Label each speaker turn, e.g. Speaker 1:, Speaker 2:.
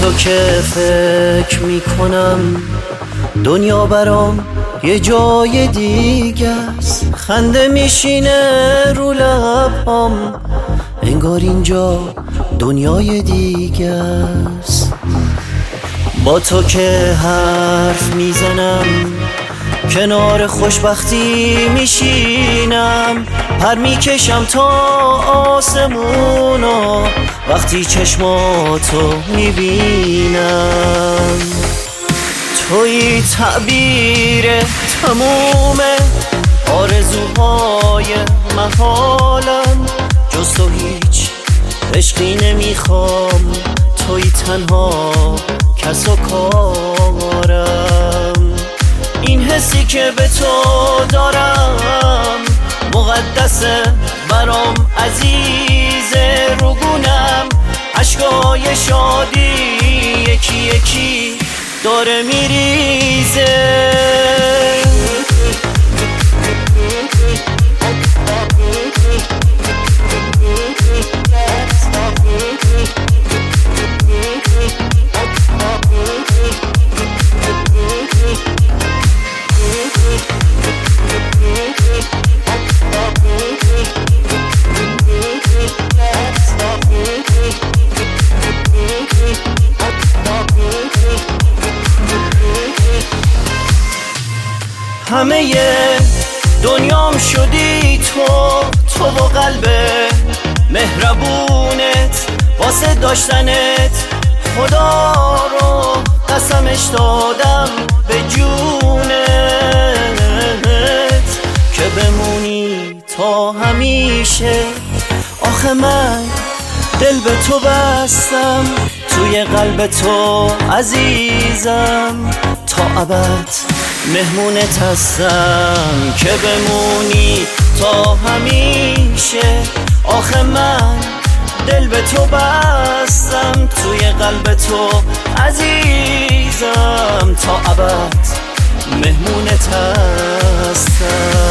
Speaker 1: تو که فکر میکنم دنیا برام یه جای دیگه است. خنده میشینه رو لبام، انگار اینجا دنیای دیگه است. با تو که حرف میزنم کنار خوشبختی میشینم، پر میکشم تا آسمونا وقتی چشماتو میبینم. توی تعبیر تموم آرزوهای محالم، جز تو هیچ عشقی نمیخوام، توی تنها کس و کارم. این حسی که به تو دارم مقدسه برام، عزیزه روگونم، عشقای شادی یکی یکی داره میریزه. همه دنیام شدی تو و قلب مهربونت، واسه داشتنت خدا رو قسمش دادم به جونت، که بمونی تا همیشه. آخه من دل به تو بستم، توی قلب تو عزیزم، تا ابد مهمونت هستم، که بمونی تا همیشه. آخه من دل به تو بستم، توی قلب تو عزیزم، تا ابد مهمونت هستم.